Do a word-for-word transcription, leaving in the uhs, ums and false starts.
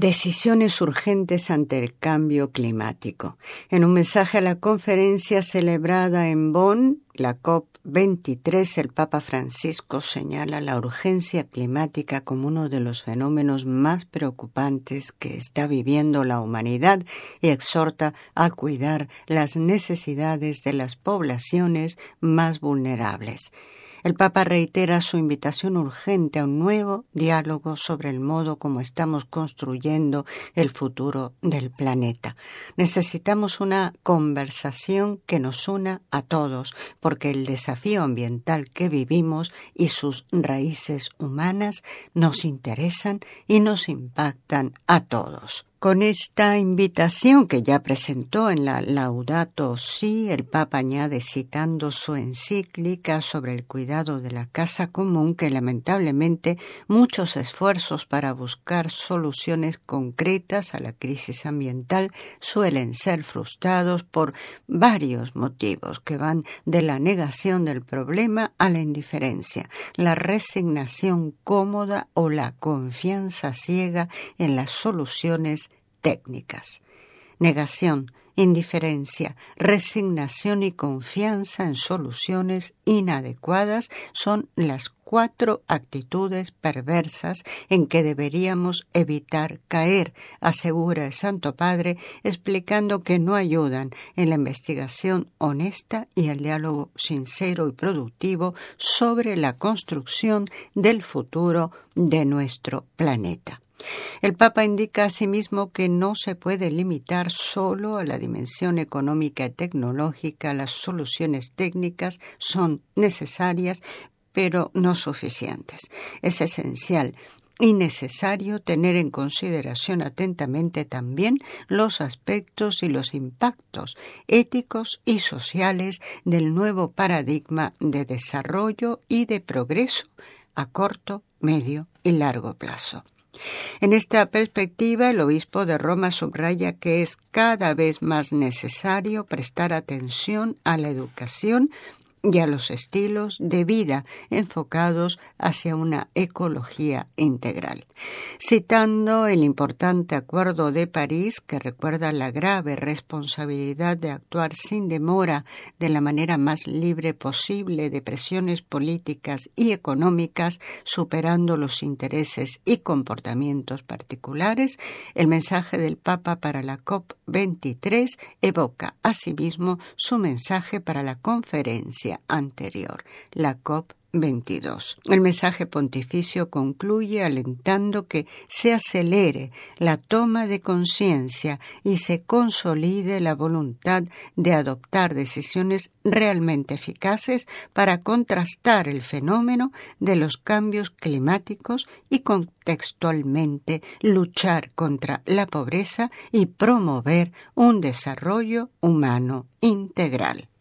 Decisiones urgentes ante el cambio climático. En un mensaje a la conferencia celebrada en Bonn, la COP veintitrés, el Papa Francisco señala la urgencia climática como uno de los fenómenos más preocupantes que está viviendo la humanidad y exhorta a cuidar las necesidades de las poblaciones más vulnerables. El Papa reitera su invitación urgente a un nuevo diálogo sobre el modo como estamos construyendo el futuro del planeta. Necesitamos una conversación que nos una a todos, porque el desafío ambiental que vivimos y sus raíces humanas nos interesan y nos impactan a todos. Con esta invitación que ya presentó en la Laudato Si, el Papa añade citando su encíclica sobre el cuidado de la casa común que lamentablemente muchos esfuerzos para buscar soluciones concretas a la crisis ambiental suelen ser frustrados por varios motivos que van de la negación del problema a la indiferencia, la resignación cómoda o la confianza ciega en las soluciones técnicas. Negación, indiferencia, resignación y confianza en soluciones inadecuadas son las cuatro actitudes perversas en que deberíamos evitar caer, asegura el Santo Padre, explicando que no ayudan en la investigación honesta y el diálogo sincero y productivo sobre la construcción del futuro de nuestro planeta. El Papa indica asimismo que no se puede limitar solo a la dimensión económica y tecnológica. Las soluciones técnicas son necesarias, pero no suficientes. Es esencial y necesario tener en consideración atentamente también los aspectos y los impactos éticos y sociales del nuevo paradigma de desarrollo y de progreso a corto, medio y largo plazo. En esta perspectiva, el obispo de Roma subraya que es cada vez más necesario prestar atención a la educación y a los estilos de vida enfocados hacia una ecología integral. Citando el importante Acuerdo de París, que recuerda la grave responsabilidad de actuar sin demora de la manera más libre posible de presiones políticas y económicas, superando los intereses y comportamientos particulares, el mensaje del Papa para la COP veintitrés evoca asimismo su mensaje para la conferencia anterior, la COP veintidós. El mensaje pontificio concluye alentando que se acelere la toma de conciencia y se consolide la voluntad de adoptar decisiones realmente eficaces para contrastar el fenómeno de los cambios climáticos y contextualmente luchar contra la pobreza y promover un desarrollo humano integral.